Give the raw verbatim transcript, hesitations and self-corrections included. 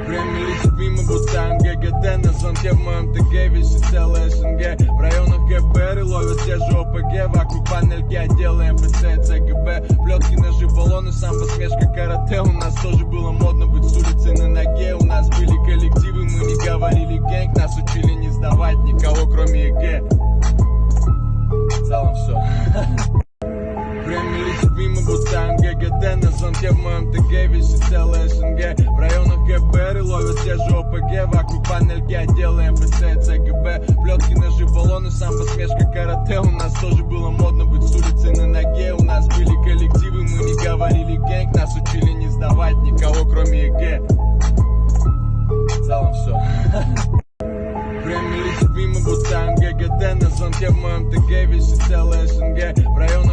Время летит мимо, будто МГГТ. На звонке в моем ТГ висит целая СНГ. В районах ГБР и ловят те же ОПГ. Вокруг панельки отделы МФЦ и ЦГБ. Плетки, ножи, баллоны, самбо, смешка, карате. У нас тоже было модно быть с улицы на ноге. У нас были коллективы, мы не говорили гэнг. Нас учили не сдавать никого, кроме ЕГЭ. В целом все. Время летит мимо, будто МГГТ. На звонке в моем ТГ висит целая СНГ. В районах ГБР и ловят те же ОПГ. Вокруг панельки отделы МФЦ и ЦГБ. Плетки, ножи, баллоны, самбо, смешка, карате. У нас тоже было модно быть с улицы на ноге. У нас были коллективы, мы не говорили гэнг. Нас учили не сдавать никого, кроме ЕГЭ. В целом все. Время летит мимо, будто МГГТ. На звонке в моем ТГ висит целая СНГ. В районах